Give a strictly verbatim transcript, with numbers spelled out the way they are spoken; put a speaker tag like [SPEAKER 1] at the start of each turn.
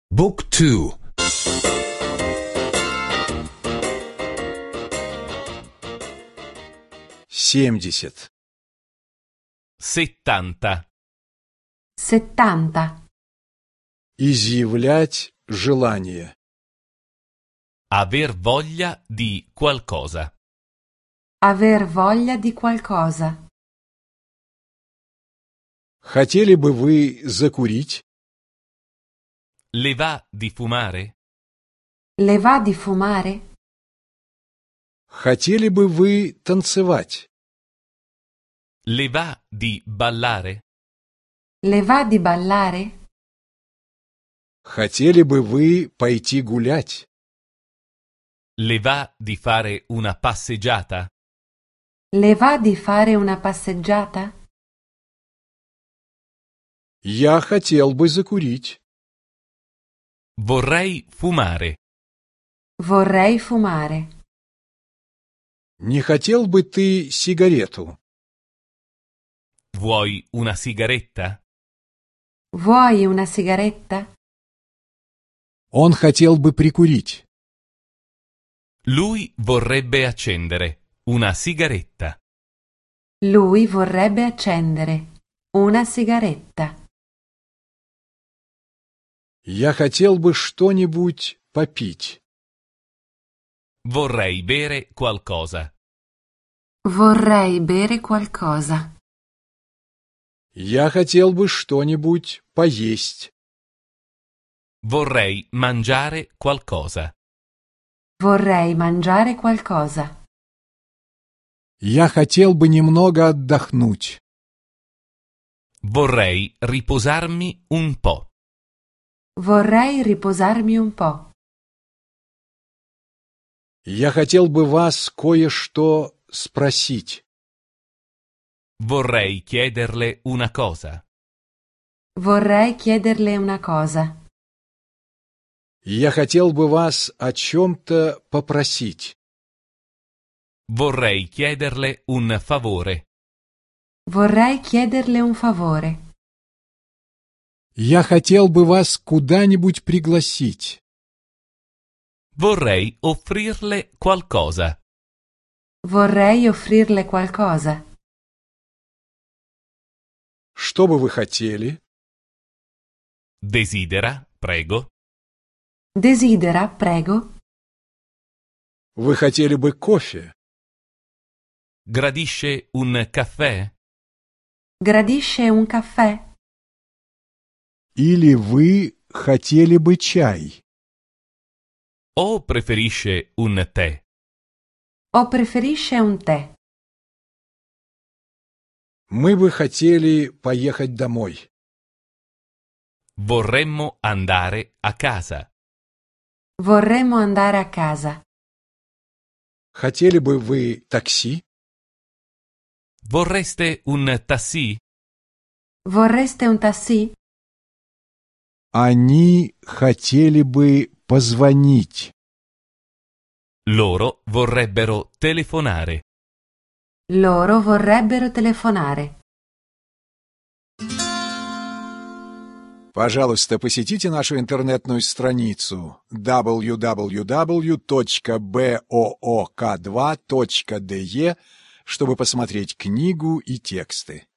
[SPEAKER 1] Book two. Семьдесят.
[SPEAKER 2] Settanta.
[SPEAKER 3] Settanta.
[SPEAKER 1] Изъявлять желание.
[SPEAKER 2] Aver voglia di qualcosa.
[SPEAKER 3] Aver voglia di qualcosa.
[SPEAKER 1] Хотели бы вы закурить?
[SPEAKER 2] Le va di fumare?
[SPEAKER 3] Le va di fumare?
[SPEAKER 1] Хотели бы вы танцевать?
[SPEAKER 2] Le va di ballare?
[SPEAKER 3] Le va di ballare?
[SPEAKER 1] Хотели бы вы пойти гулять?
[SPEAKER 2] Le va di fare una passeggiata?
[SPEAKER 3] Le va di fare una passeggiata?
[SPEAKER 1] Я хотел бы закурить.
[SPEAKER 2] Vorrei fumare.
[SPEAKER 3] Vorrei fumare.
[SPEAKER 1] Не хотел бы ты сигарету?
[SPEAKER 2] Vuoi una sigaretta?
[SPEAKER 3] Vuoi una sigaretta?
[SPEAKER 1] Он хотел бы прикурить.
[SPEAKER 2] Lui vorrebbe accendere una sigaretta.
[SPEAKER 3] Lui vorrebbe accendere una sigaretta.
[SPEAKER 1] Я хотел бы что-нибудь попить.
[SPEAKER 2] Vorrei bere qualcosa.
[SPEAKER 3] Vorrei bere qualcosa.
[SPEAKER 1] Я хотел бы что-нибудь поесть.
[SPEAKER 2] Vorrei mangiare qualcosa.
[SPEAKER 3] Vorrei mangiare qualcosa.
[SPEAKER 1] Я хотел бы немного отдохнуть.
[SPEAKER 2] Vorrei riposarmi un po'.
[SPEAKER 3] Vorrei riposarmi un po'.
[SPEAKER 1] Я хотел бы вас кое-что спросить.
[SPEAKER 2] Vorrei chiederle una cosa.
[SPEAKER 3] Vorrei chiederle una cosa.
[SPEAKER 1] Я хотел бы вас о чем-то попросить.
[SPEAKER 2] Vorrei chiederle un favore.
[SPEAKER 3] Vorrei chiederle un favore.
[SPEAKER 1] Я хотел бы вас куда-нибудь пригласить.
[SPEAKER 2] Vorrei offrirle qualcosa.
[SPEAKER 3] Vorrei offrirle qualcosa.
[SPEAKER 1] Что бы вы хотели?
[SPEAKER 2] Desidera, prego.
[SPEAKER 3] Desidera, prego.
[SPEAKER 1] Вы хотели бы кофе?
[SPEAKER 2] Gradisce un caffè?
[SPEAKER 3] Gradisce un caffè?
[SPEAKER 1] Или вы хотели бы чай?
[SPEAKER 2] O preferisce un tè?
[SPEAKER 3] O preferisce un tè?
[SPEAKER 1] Мы бы хотели поехать домой.
[SPEAKER 2] Vorremmo andare a casa.
[SPEAKER 3] Vorremmo andare a casa.
[SPEAKER 1] Хотели бы вы такси?
[SPEAKER 2] Vorreste un taxi?
[SPEAKER 3] Vorreste un taxi?
[SPEAKER 1] Они хотели бы позвонить.
[SPEAKER 2] Loro vorrebbero telefonare.
[SPEAKER 3] Loro vorrebbero telefonare.
[SPEAKER 1] Пожалуйста, посетите нашу интернетную страницу дабл ю дабл ю дабл ю точка боок два точка де, чтобы посмотреть книгу и тексты.